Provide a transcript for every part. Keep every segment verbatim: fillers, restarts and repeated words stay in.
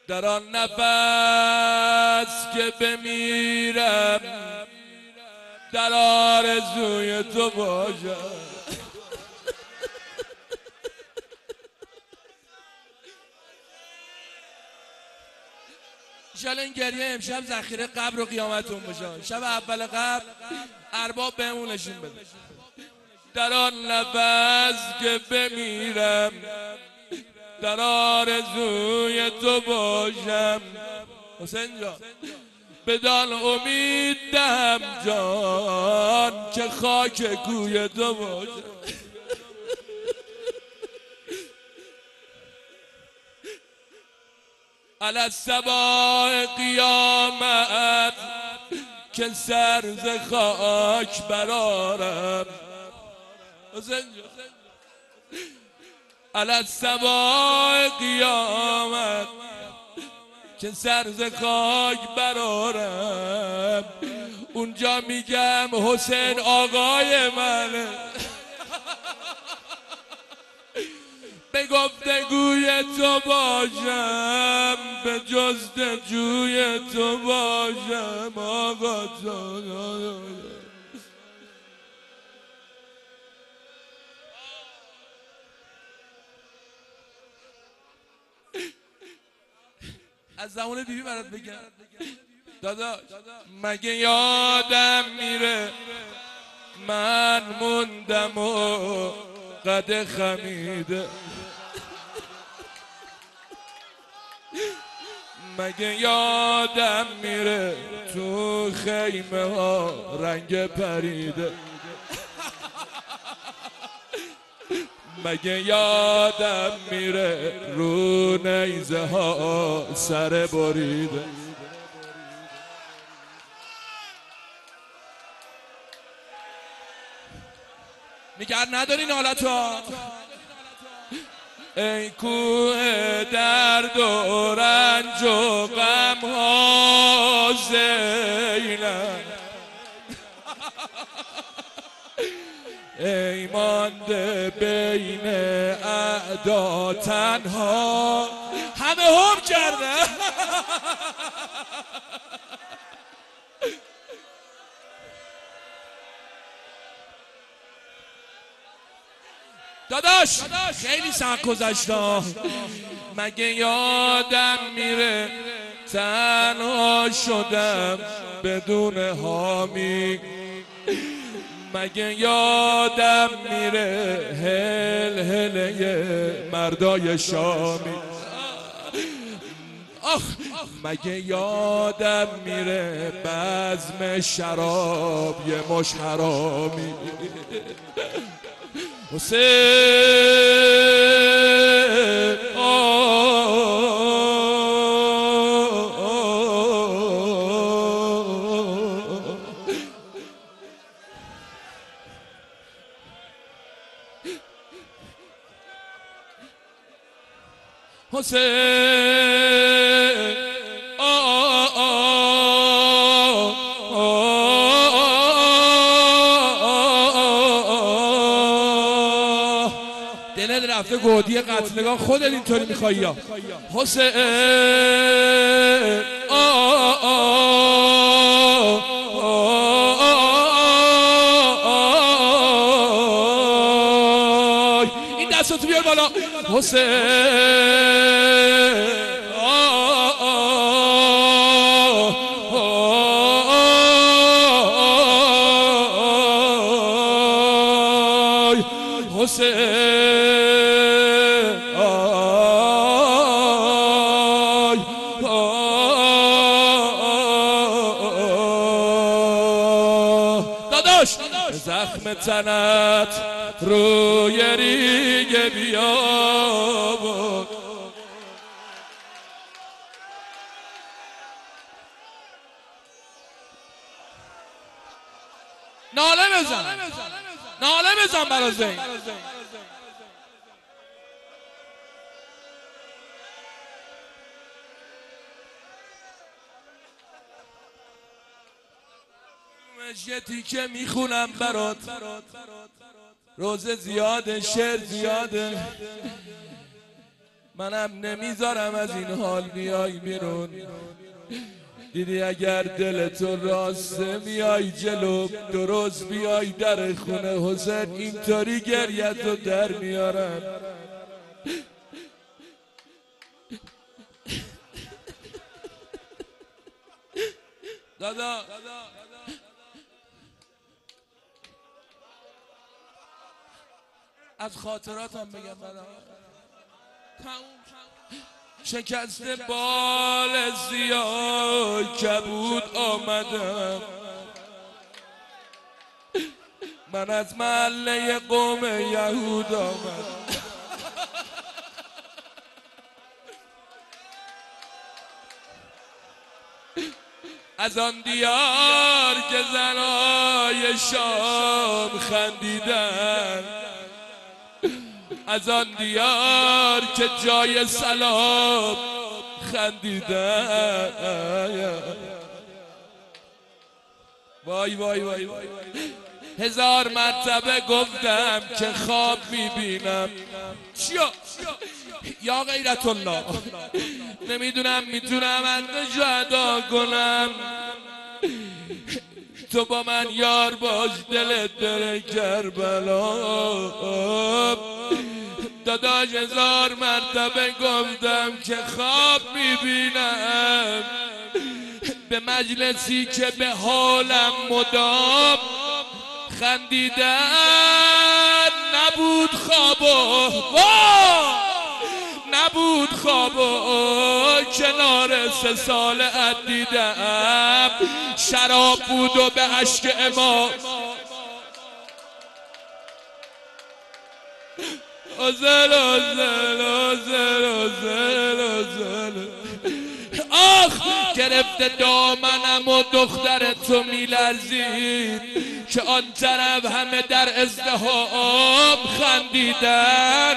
در آن نفس که بمیرم در آرزوی تو باشم. انشالله این گریه امشب ذخیره قبر و قیامتون باشه. شب اول قبر ارباب بهمون نشون بده. در آن نفس که بمیرم در آرزوی تو باشم. حسین جان بدان امید دهم جان که خاک کوی تو باشم. علی الصباح قیامت که سر ز خاک برارم. حسین جان علی الصباح قیامت که سر ز خاک برارم. اونجا میگم حسین آقای منه. به گفتگوی تو باشم به جستجوی تو باشم آقا جان. از زمان بیبی برات بگم داداش مگه یادم میره من موندم و قد خمیده. مگه یادم میره تو خیمه ها رنگ پریده. مگه یادم میره رو نیزه ها سر بریده. نگر ندارین حالتها. ای کوه درد و رنج و غم ها زینب. ای مانده بین اعدا تنها. همه هم کرده. داداش خیلی سخت گذشته. مگه یادم میره تنها شدم بدون حامی. مگه یادم میره هل هله مردای شامی. آخ مگه یادم میره بزم شراب یه مش حرامی. حسین حسین دلت رفته گودی قتلگاه خودت اینطوری میخوایی یا حسین این دستاتو بیار بالا حسین. داداش زخم تنت روی ریگ بیابون. ناله بزن ناله بزن برا زین. مشیتی که میخونم برات روز زیاده شعر زیاده. منم نمیذارم از این حال بیای بیرون. دیدی اگر دل تو راسته میای جلو، درست بیای در خونه حسین اینطوری گریت رو در میارن. دادا از خاطراتم بگم برام شکست بال سیاه کبود آمدم، من از محله قوم یهود آمدم. از آن دیار که زنای شام خندیدن، از آن دیار که جای سلام خندیدن. وای وای وای وای هزار مرتبه گفتم که خواب میبینم. چیا؟ یا غیرت الله نمیدونم میتونم اندشو ادا کنم. تو با من یار باش دلت بره کربلا. داداش هزار مرتبه گفتم که خواب میبینم، به مجلسی که به حالم مدام خندیدن. نبود خوابو نبود خوابو کنار سه سال دیدم، شراب بود و به اشک امام ازل ازل ازل ازل ازل آخ گرفته دامنم و دختر تو میلرزید که آن طرف همه در ازدحام خندیدن.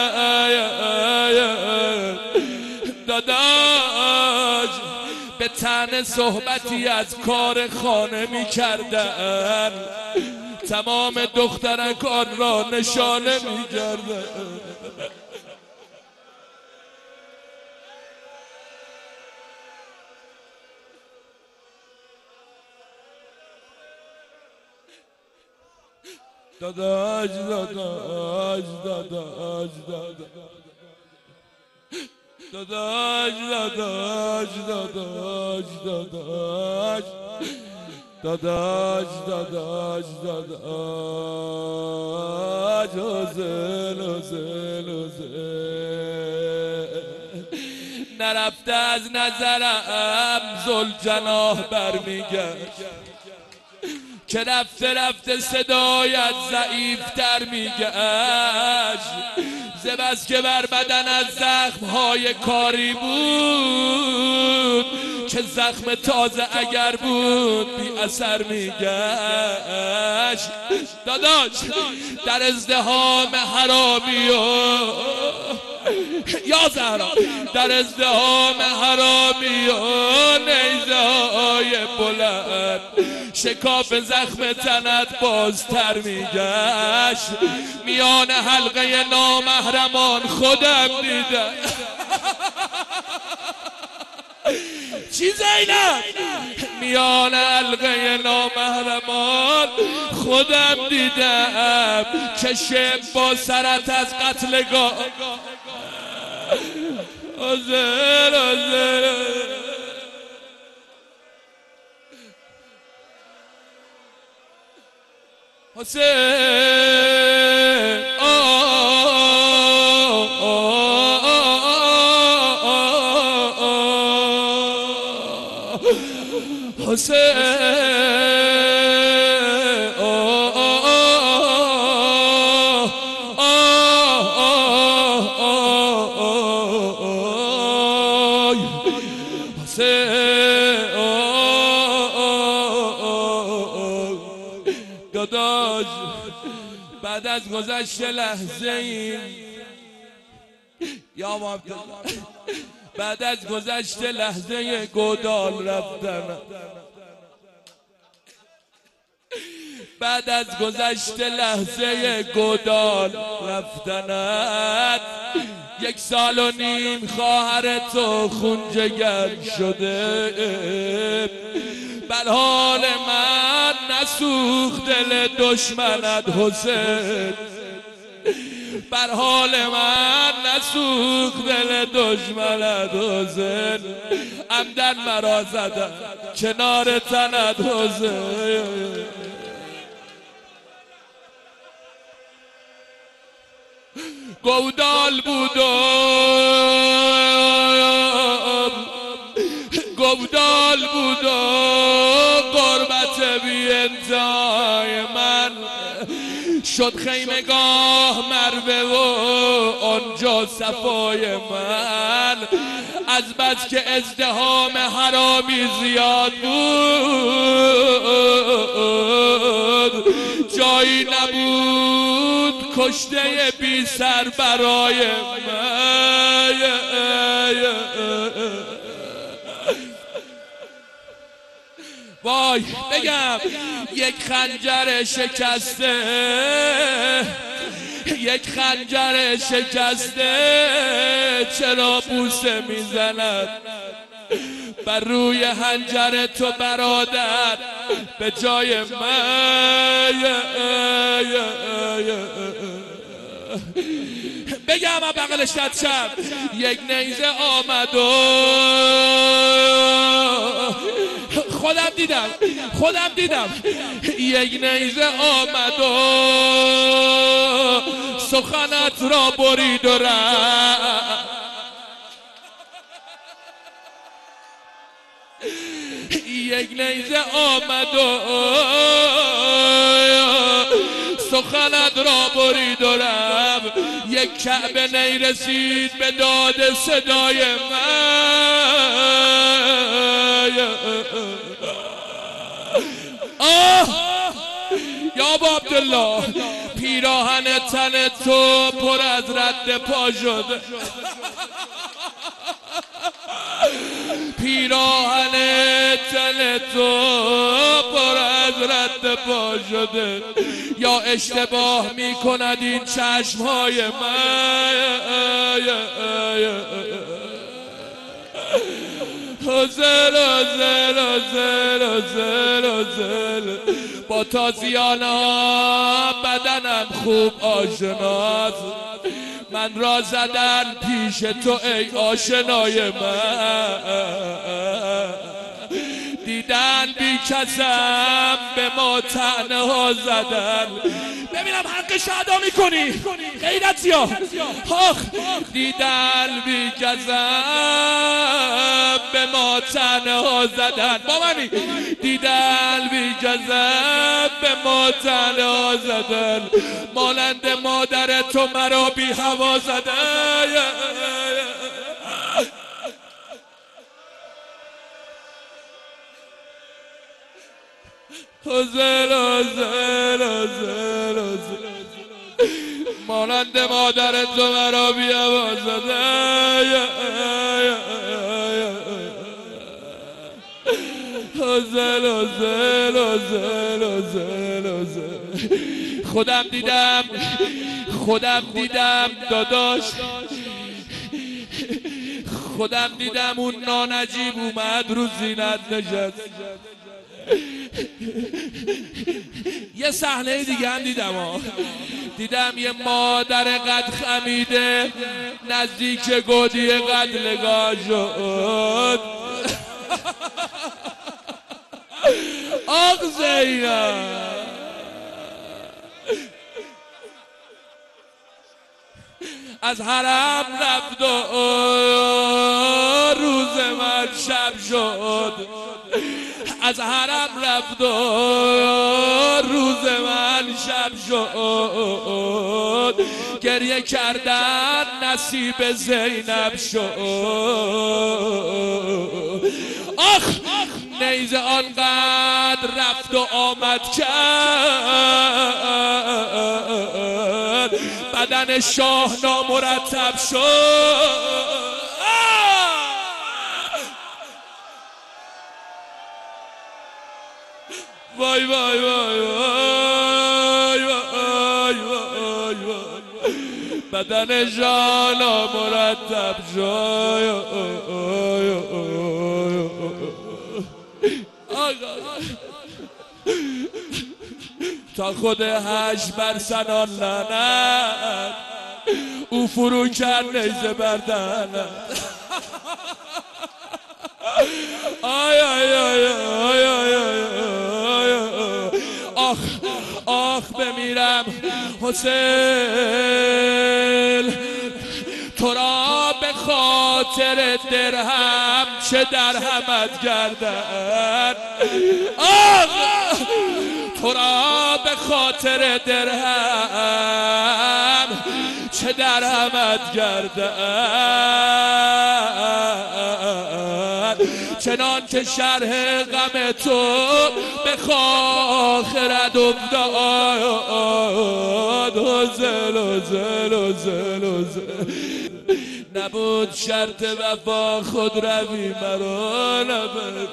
داداش به طعن صحبتی از کار خانه میکردن، تمام دخترکان را نشانه میکردن. داداش داداش داداش داداش داداش داداش داداش داداش داداش داداش داداش حسین حسین حسین نرفته از نظرم ذوالجناح برمیگشت که رفته رفته صدایت ضعیفتر میگشت. زبس که بر بدن از زخمهای کاری بود که زخم تازه اگر بود بی اثر میگشت. داداش در ازدحام حرامی و یا زهرا در ازدحام حرامی و نیزه های بلند شکاف زخم تنت بازتر میگشت. میان حلقه نامحرمان خودم دیدم. چی زینب؟ میان حلقه نامحرمان خودم دیدم که شب با سرت از قتلگاه آزر آزر حسین حسین داداش بعد از گذشت لحظه ای یا بعد از گذشت لحظه گودال رفتن، بعد از گذشت لحظه گودال رفتنت یک سال و نیم خواهر تو خون جگر شده، بر حال من نسوخت دل دشمنت حسین، بر حال من نسوخت دل دشمنت حسین، عمدن مرا زدن کنار تنت حسین. گودال بودم گودال بودم غربت بی انتهای من، شد خیمگاه مروه و آنجا صفای من، از بس که ازدحام حرامی زیاد بود جایی نبود کشته بی سر برای من. وای بگم یک خنجر شکسته، یک خنجر شکسته چرا بوسه میزند بر روی حنجر تو برادر به جای من. بگم بغلش شد یک نیزه آمد و خودم دیدم خودم دیدم یک نیزه آمد و سخنت را برید و رفت، یک نیزه آمد و سخنت را برید و رفت، یک کعبه نیرسید به داد صدای من. آه یا ابا عبدالله پیراهن تن تو پر از رد پا شده، پیراهن تن تو پر از رد پا شده، یا اشتباه می کند این چشمهای من. حسین حسین حسین حسین حسین با تازیانه ها بدنم خوب آشناست، من را زدن پیش تو ای آشنای من، دیدن بی کسم به ما طعنه ها زدن. ببینم حقش ادا میکنی غیرت یا آخ، دیدن بی کسم به ما طعنه ها زدن، با منی دیدن بی کسم به ما طعنه ها زدن، مانند مادر تو مرا بی هوا زدن. حسین حسین حسین حسین مانند مادر تو مرا بی هوا زدن. حسین حسین حسین حسین حسین خودم دیدم خودم دیدم داداش، خودم دیدم اون نانجیب اومد رو زینت نشست. یه صحنه دیگه هم دیدم ها. دیدم یه مادر قد خمیده نزدیک گودی قد لگاه شد. آق زینب از حرم رفت و روز من شب شد، از حرم رفت و روز من شب شد، گریه کردن نصیب زینب شد. آخ نیزه آنقدر رفت و آمد کرد، بدن شاه نامرتب شد. وای وای وای وای وای وای وای بدن جانا مرتب جای آقا تا خود هشت بر سنان لعنت او فرو کرد نیزه بردنت آی آی آی آی آی آی آخ آخ بمیرم حسین تو را به خاطر درهم چه درهمت گردن آخ تو را به خاطر درهم چه درهمت گردن چنان که شرح غم تو به خاخرت افتاد حسین حسین حسین حسین نبود شرط وفا خود روی مرا نبود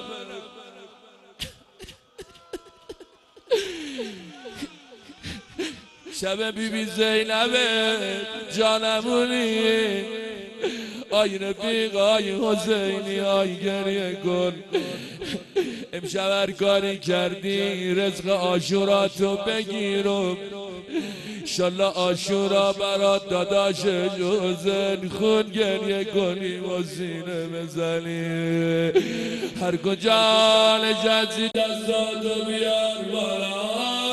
شب بی بی زینب جانمونی آی رفیق آی حسینی آی گریه کن امشب هر کاری کردی رزق عاشوراتو بگیرم انشالله عاشورا برات داداش حسین خون گریه کنی و سینه بزنی هر کجا نشستی دستاتو بیار بالا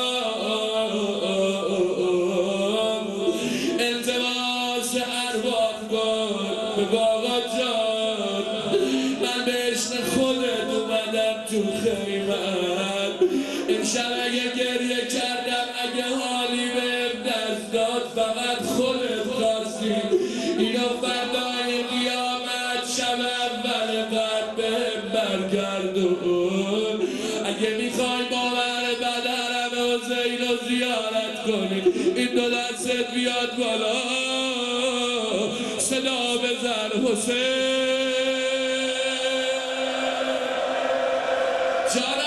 التماس ارواح کن به آقا جان من به عشق خودت اومدم تو خیمت امشب اگه گریه کردم اگه حالی بهم دست داد فقط خودت خواستی اینو فردای قیامت شب اول قد بهم برگردون اگه میخوای باور بدرم حسین رو زیارت کنی این دو دستت بیاد بالا صدا بزن حسین